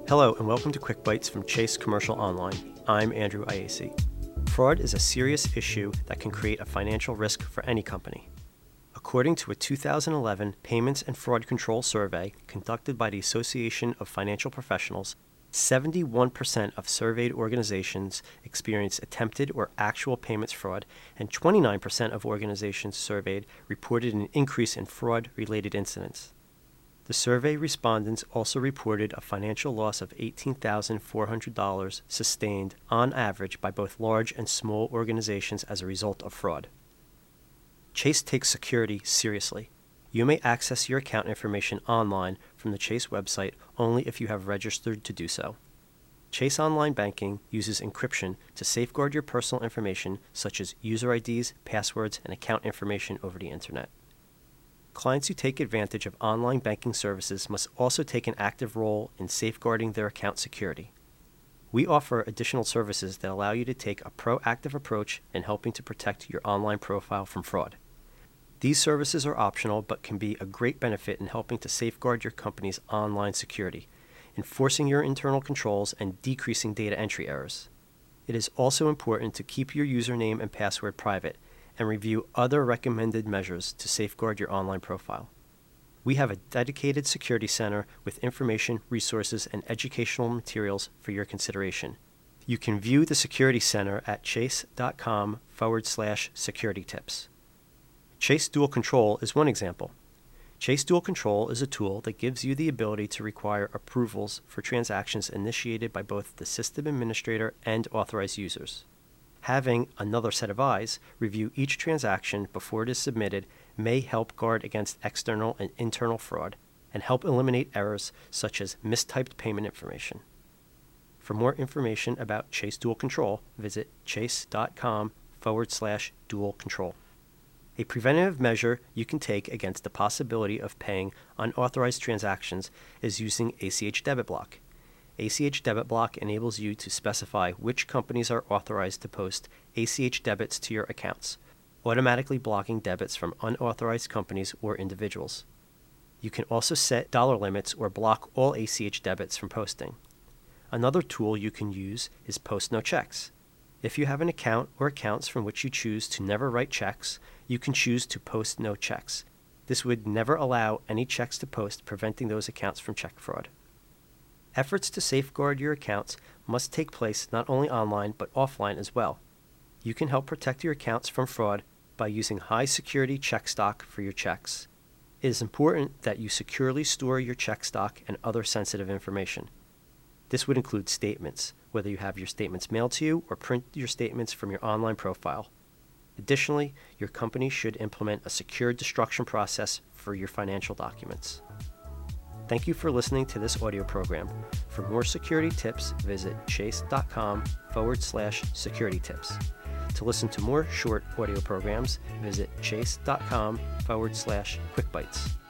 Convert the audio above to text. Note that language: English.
Hello and welcome to Quick Bites from Chase Commercial Online. I'm Andrew Iacci. Fraud is a serious issue that can create a financial risk for any company. According to a 2011 Payments and Fraud Control Survey conducted by the Association of Financial Professionals, 71% of surveyed organizations experienced attempted or actual payments fraud, and 29% of organizations surveyed reported an increase in fraud-related incidents. The survey respondents also reported a financial loss of $18,400 sustained on average by both large and small organizations as a result of fraud. Chase takes security seriously. You may access your account information online from the Chase website only if you have registered to do so. Chase Online Banking uses encryption to safeguard your personal information such as user IDs, passwords, and account information over the Internet. Clients who take advantage of online banking services must also take an active role in safeguarding their account security. We offer additional services that allow you to take a proactive approach in helping to protect your online profile from fraud. These services are optional but can be a great benefit in helping to safeguard your company's online security, enforcing your internal controls, and decreasing data entry errors. It is also important to keep your username and password private and review other recommended measures to safeguard your online profile. We have a dedicated security center with information, resources, and educational materials for your consideration. You can view the security center at chase.com/security tips. Chase Dual Control is one example. Chase Dual Control is a tool that gives you the ability to require approvals for transactions initiated by both the system administrator and authorized users. Having another set of eyes review each transaction before it is submitted may help guard against external and internal fraud and help eliminate errors such as mistyped payment information. For more information about Chase Dual Control, visit chase.com/dual control. A preventative measure you can take against the possibility of paying unauthorized transactions is using ACH Debit Block. ACH Debit Block enables you to specify which companies are authorized to post ACH debits to your accounts, automatically blocking debits from unauthorized companies or individuals. You can also set dollar limits or block all ACH debits from posting. Another tool you can use is Post No Checks. If you have an account or accounts from which you choose to never write checks, you can choose to post no checks. This would never allow any checks to post, preventing those accounts from check fraud. Efforts to safeguard your accounts must take place not only online but offline as well. You can help protect your accounts from fraud by using high-security check stock for your checks. It is important that you securely store your check stock and other sensitive information. This would include statements, whether you have your statements mailed to you or print your statements from your online profile. Additionally, your company should implement a secure destruction process for your financial documents. Thank you for listening to this audio program. For more security tips, visit chase.com/security tips. To listen to more short audio programs, visit chase.com/quickbites.